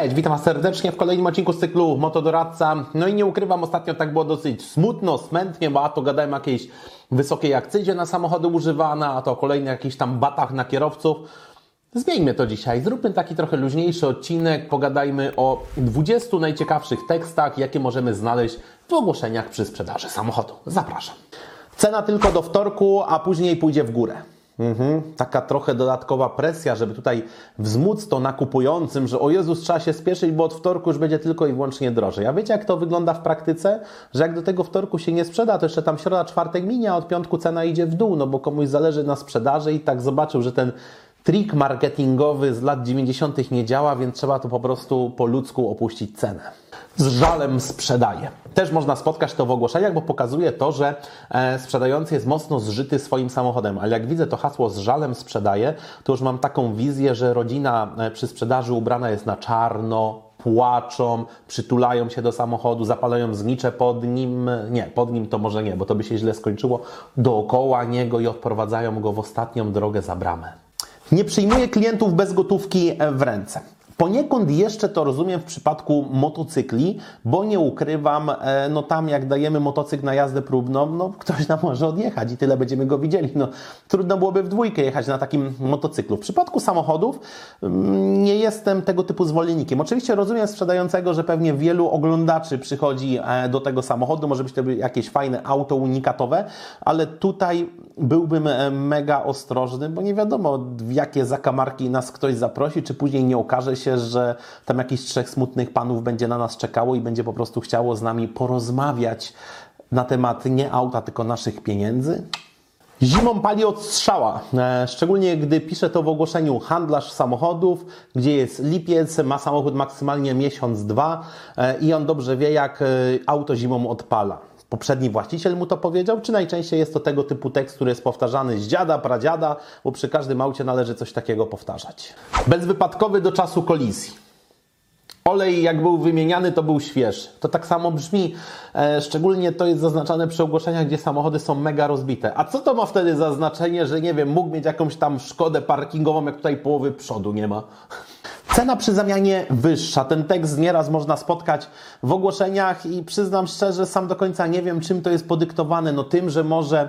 Cześć, witam Was serdecznie w kolejnym odcinku z cyklu Motodoradca. No i nie ukrywam, ostatnio tak było dosyć smutno, smętnie, bo a to gadałem o jakiejś wysokiej akcyzie na samochody używane, a to o kolejnych jakichś tam batach na kierowców. Zmieńmy to dzisiaj, zróbmy taki trochę luźniejszy odcinek, pogadajmy o 20 najciekawszych tekstach, jakie możemy znaleźć w ogłoszeniach przy sprzedaży samochodu. Zapraszam. Cena tylko do wtorku, a później pójdzie w górę. Taka trochę dodatkowa presja, żeby tutaj wzmóc to nakupującym, że o Jezus, trzeba się spieszyć, bo od wtorku już będzie tylko i wyłącznie drożej. A wiecie, jak to wygląda w praktyce? Że jak do tego wtorku się nie sprzeda, to jeszcze tam środa, czwartek minie, a od piątku cena idzie w dół, no bo komuś zależy na sprzedaży i tak zobaczył, że ten trik marketingowy z lat 90. nie działa, więc trzeba to po prostu po ludzku opuścić cenę. Z żalem sprzedaje. Też można spotkać to w ogłoszeniach, bo pokazuje to, że sprzedający jest mocno zżyty swoim samochodem. Ale jak widzę to hasło z żalem sprzedaje, to już mam taką wizję, że rodzina przy sprzedaży ubrana jest na czarno, płaczą, przytulają się do samochodu, zapalają zgnicze pod nim. Nie, pod nim to może nie, bo to by się źle skończyło. Dookoła niego i odprowadzają go w ostatnią drogę za bramę. Nie przyjmuje klientów bez gotówki w ręce. Poniekąd jeszcze to rozumiem w przypadku motocykli, bo nie ukrywam, no tam jak dajemy motocykl na jazdę próbną, no ktoś nam może odjechać i tyle będziemy go widzieli. No trudno byłoby w dwójkę jechać na takim motocyklu. W przypadku samochodów nie jestem tego typu zwolennikiem. Oczywiście rozumiem sprzedającego, że pewnie wielu oglądaczy przychodzi do tego samochodu, może być to jakieś fajne auto unikatowe, ale tutaj byłbym mega ostrożny, bo nie wiadomo, w jakie zakamarki nas ktoś zaprosi, czy później nie okaże się, że tam jakichś trzech smutnych panów będzie na nas czekało i będzie po prostu chciało z nami porozmawiać na temat nie auta, tylko naszych pieniędzy. Zimą pali od strzała, szczególnie gdy pisze to w ogłoszeniu handlarz samochodów, gdzie jest lipiec, ma samochód maksymalnie miesiąc, dwa i on dobrze wie, jak auto zimą odpala. Poprzedni właściciel mu to powiedział, czy najczęściej jest to tego typu tekst, który jest powtarzany z dziada, pradziada, bo przy każdym aucie należy coś takiego powtarzać. Bezwypadkowy do czasu kolizji. Olej jak był wymieniany, to był świeży. To tak samo brzmi, szczególnie to jest zaznaczane przy ogłoszeniach, gdzie samochody są mega rozbite. A co to ma wtedy za znaczenie, że nie wiem, mógł mieć jakąś tam szkodę parkingową, jak tutaj połowy przodu nie ma? Cena przy zamianie wyższa. Ten tekst nieraz można spotkać w ogłoszeniach i przyznam szczerze, sam do końca nie wiem, czym to jest podyktowane. No tym, że może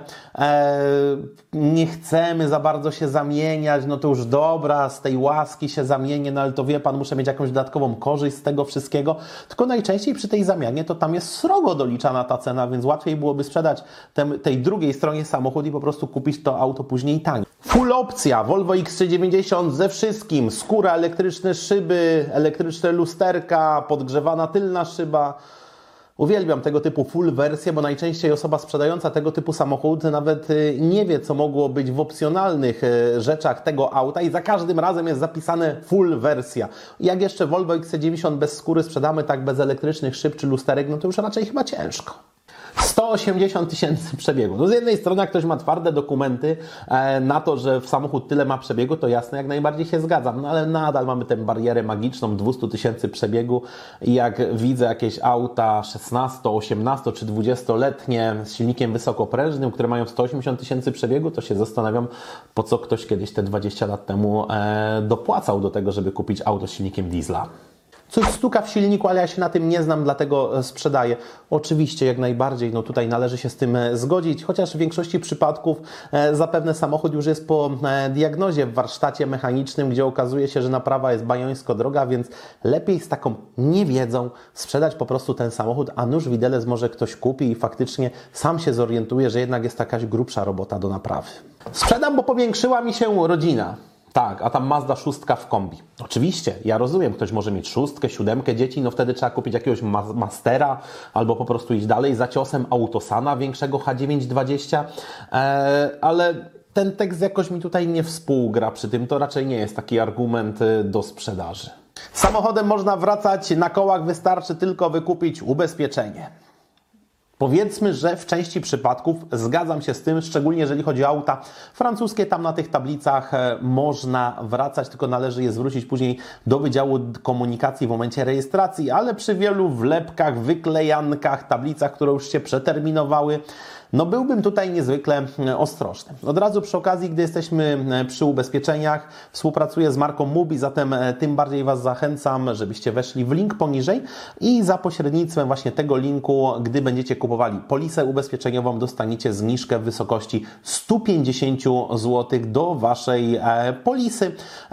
nie chcemy za bardzo się zamieniać, no to już dobra, z tej łaski się zamienię, no ale to wie Pan, muszę mieć jakąś dodatkową korzyść z tego wszystkiego. Tylko najczęściej przy tej zamianie to tam jest srogo doliczana ta cena, więc łatwiej byłoby sprzedać tej drugiej stronie samochód i po prostu kupić to auto później taniej. Full opcja, Volvo XC90 ze wszystkim, skóra, elektryczne szyby, elektryczne lusterka, podgrzewana tylna szyba. Uwielbiam tego typu full wersje, bo najczęściej osoba sprzedająca tego typu samochód nawet nie wie, co mogło być w opcjonalnych rzeczach tego auta i za każdym razem jest zapisane full wersja. Jak jeszcze Volvo XC90 bez skóry sprzedamy tak bez elektrycznych szyb czy lusterek, no to już raczej chyba ciężko. 180 tysięcy przebiegu. No z jednej strony, jak ktoś ma twarde dokumenty na to, że w samochód tyle ma przebiegu, to jasne, jak najbardziej się zgadzam. No ale nadal mamy tę barierę magiczną 200 tysięcy przebiegu i jak widzę jakieś auta 16, 18 czy 20-letnie z silnikiem wysokoprężnym, które mają 180 tysięcy przebiegu, to się zastanawiam, po co ktoś kiedyś te 20 lat temu dopłacał do tego, żeby kupić auto z silnikiem diesla. Coś stuka w silniku, ale ja się na tym nie znam, dlatego sprzedaję. Oczywiście, jak najbardziej, no tutaj należy się z tym zgodzić, chociaż w większości przypadków zapewne samochód już jest po diagnozie w warsztacie mechanicznym, gdzie okazuje się, że naprawa jest bajońsko droga, więc lepiej z taką niewiedzą sprzedać po prostu ten samochód, a nuż widelec może ktoś kupi i faktycznie sam się zorientuje, że jednak jest jakaś grubsza robota do naprawy. Sprzedam, bo powiększyła mi się rodzina. Tak, a tam Mazda 6 w kombi. Oczywiście, ja rozumiem, ktoś może mieć 6, 7 dzieci, no wtedy trzeba kupić jakiegoś Mastera albo po prostu iść dalej za ciosem Autosana większego H920, ale ten tekst jakoś mi tutaj nie współgra przy tym, to raczej nie jest taki argument do sprzedaży. Samochodem można wracać na kołach, wystarczy tylko wykupić ubezpieczenie. Powiedzmy, że w części przypadków zgadzam się z tym, szczególnie jeżeli chodzi o auta francuskie, tam na tych tablicach można wracać, tylko należy je zwrócić później do Wydziału Komunikacji w momencie rejestracji, ale przy wielu wlepkach, wyklejankach, tablicach, które już się przeterminowały, no byłbym tutaj niezwykle ostrożny. Od razu przy okazji, gdy jesteśmy przy ubezpieczeniach, współpracuję z marką Mubi, zatem tym bardziej Was zachęcam, żebyście weszli w link poniżej i za pośrednictwem właśnie tego linku, gdy będziecie kupowali polisę ubezpieczeniową, dostaniecie zniżkę w wysokości 150 zł do Waszej polisy.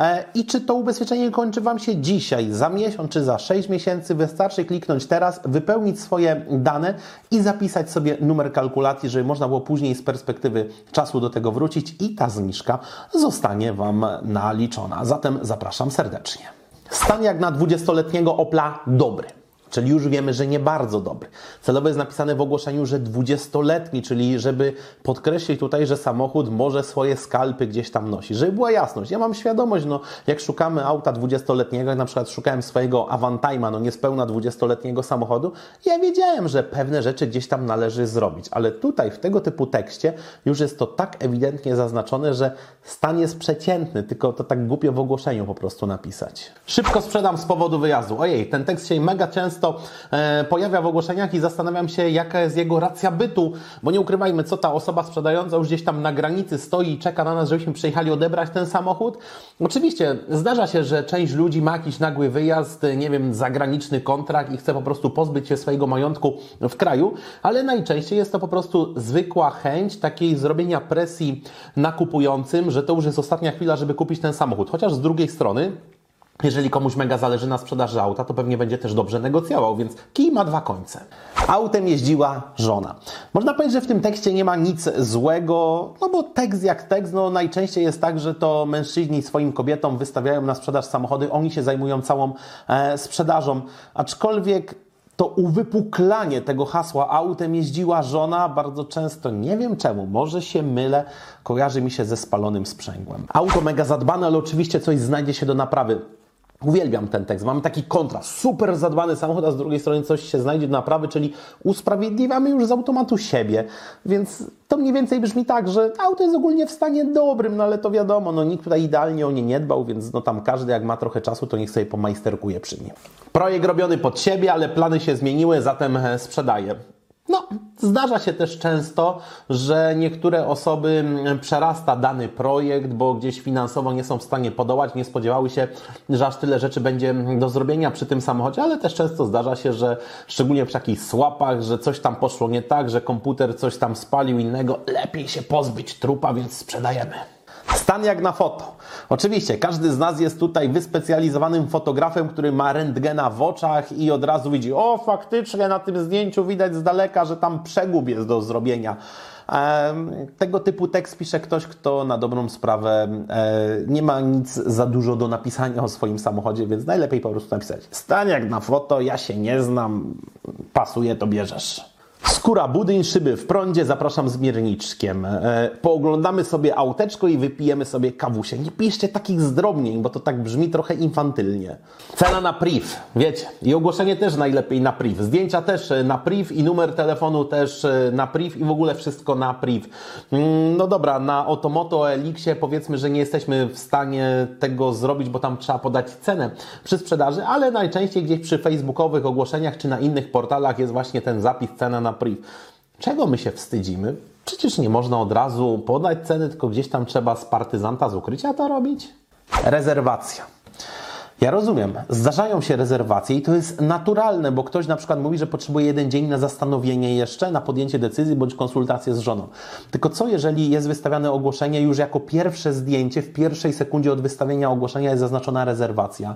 I czy to ubezpieczenie kończy Wam się dzisiaj, za miesiąc czy za 6 miesięcy, wystarczy kliknąć teraz, wypełnić swoje dane i zapisać sobie numer kalkulacji, żeby można było później z perspektywy czasu do tego wrócić i ta zniżka zostanie Wam naliczona. Zatem zapraszam serdecznie. Stan jak na 20-letniego Opla dobry. Czyli już wiemy, że nie bardzo dobry. Celowo jest napisane w ogłoszeniu, że 20-letni, czyli żeby podkreślić tutaj, że samochód może swoje skalpy gdzieś tam nosi. Żeby była jasność. Ja mam świadomość, jak szukamy auta 20-letniego, jak na przykład szukałem swojego Avantime'a, niespełna 20-letniego samochodu, ja wiedziałem, że pewne rzeczy gdzieś tam należy zrobić. Ale tutaj w tego typu tekście już jest to tak ewidentnie zaznaczone, że stan jest przeciętny, tylko to tak głupio w ogłoszeniu po prostu napisać. Szybko sprzedam z powodu wyjazdu. Ojej, ten tekst się mega często pojawia w ogłoszeniach i zastanawiam się, jaka jest jego racja bytu, bo nie ukrywajmy, co ta osoba sprzedająca już gdzieś tam na granicy stoi i czeka na nas, żebyśmy przyjechali odebrać ten samochód. Oczywiście zdarza się, że część ludzi ma jakiś nagły wyjazd, nie wiem, zagraniczny kontrakt i chce po prostu pozbyć się swojego majątku w kraju, ale najczęściej jest to po prostu zwykła chęć takiej zrobienia presji na kupującym, że to już jest ostatnia chwila, żeby kupić ten samochód. Chociaż z drugiej strony, jeżeli komuś mega zależy na sprzedaży auta, to pewnie będzie też dobrze negocjował, więc kij ma dwa końce. Autem jeździła żona. Można powiedzieć, że w tym tekście nie ma nic złego, bo tekst jak tekst, najczęściej jest tak, że to mężczyźni swoim kobietom wystawiają na sprzedaż samochody, oni się zajmują całą sprzedażą, aczkolwiek to uwypuklanie tego hasła autem jeździła żona bardzo często, nie wiem czemu, może się mylę, kojarzy mi się ze spalonym sprzęgłem. Auto mega zadbane, ale oczywiście coś znajdzie się do naprawy. Uwielbiam ten tekst. Mamy taki kontrast. Super zadbany samochód, a z drugiej strony coś się znajdzie do naprawy, czyli usprawiedliwiamy już z automatu siebie. Więc to mniej więcej brzmi tak, że auto jest ogólnie w stanie dobrym, ale to wiadomo, nikt tutaj idealnie o nie nie dbał, więc tam każdy jak ma trochę czasu, to niech sobie pomajsterkuje przy nim. Projekt robiony pod siebie, ale plany się zmieniły, zatem sprzedaję. Zdarza się też często, że niektóre osoby przerasta dany projekt, bo gdzieś finansowo nie są w stanie podołać, nie spodziewały się, że aż tyle rzeczy będzie do zrobienia przy tym samochodzie, ale też często zdarza się, że szczególnie przy takich słapach, że coś tam poszło nie tak, że komputer coś tam spalił innego, lepiej się pozbyć trupa, więc sprzedajemy. Stan jak na foto. Oczywiście, każdy z nas jest tutaj wyspecjalizowanym fotografem, który ma rentgena w oczach i od razu widzi, faktycznie na tym zdjęciu widać z daleka, że tam przegub jest do zrobienia. Tego typu tekst pisze ktoś, kto na dobrą sprawę nie ma nic za dużo do napisania o swoim samochodzie, więc najlepiej po prostu napisać: stan jak na foto, ja się nie znam, pasuje, to bierzesz. Skóra budyń, szyby w prądzie, zapraszam z mierniczkiem. Pooglądamy sobie auteczko i wypijemy sobie kawusie. Nie piszcie takich zdrobnień, bo to tak brzmi trochę infantylnie. Cena na priv, wiecie. I ogłoszenie też najlepiej na priv. Zdjęcia też na priv i numer telefonu też na priv i w ogóle wszystko na priv. Dobra, na Otomoto, Elixie powiedzmy, że nie jesteśmy w stanie tego zrobić, bo tam trzeba podać cenę przy sprzedaży, ale najczęściej gdzieś przy facebookowych ogłoszeniach czy na innych portalach jest właśnie ten zapis cena na priv. Czego my się wstydzimy? Przecież nie można od razu podać ceny, tylko gdzieś tam trzeba z partyzanta z ukrycia to robić. Rezerwacja. Ja rozumiem, zdarzają się rezerwacje i to jest naturalne, bo ktoś na przykład mówi, że potrzebuje 1 dzień na zastanowienie jeszcze, na podjęcie decyzji bądź konsultację z żoną. Tylko co jeżeli jest wystawiane ogłoszenie już jako pierwsze zdjęcie, w pierwszej sekundzie od wystawienia ogłoszenia jest zaznaczona rezerwacja?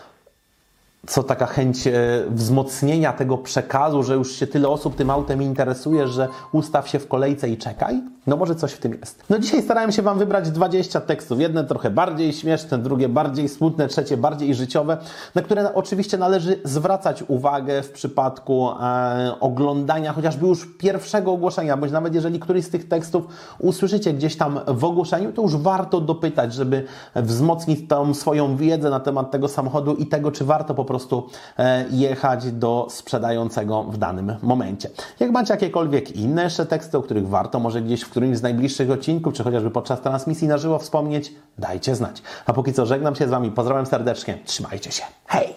Co taka chęć wzmocnienia tego przekazu, że już się tyle osób tym autem interesuje, że ustaw się w kolejce i czekaj? Może coś w tym jest. Dzisiaj starałem się Wam wybrać 20 tekstów. Jedne trochę bardziej śmieszne, drugie bardziej smutne, trzecie bardziej życiowe, na które oczywiście należy zwracać uwagę w przypadku oglądania chociażby już pierwszego ogłoszenia, bądź nawet jeżeli któryś z tych tekstów usłyszycie gdzieś tam w ogłoszeniu, to już warto dopytać, żeby wzmocnić tą swoją wiedzę na temat tego samochodu i tego, czy warto po prostu jechać do sprzedającego w danym momencie. Jak macie jakiekolwiek inne jeszcze teksty, o których warto może gdzieś w którymś z najbliższych odcinków, czy chociażby podczas transmisji na żywo wspomnieć, dajcie znać. A póki co żegnam się z Wami, pozdrawiam serdecznie, trzymajcie się, hej!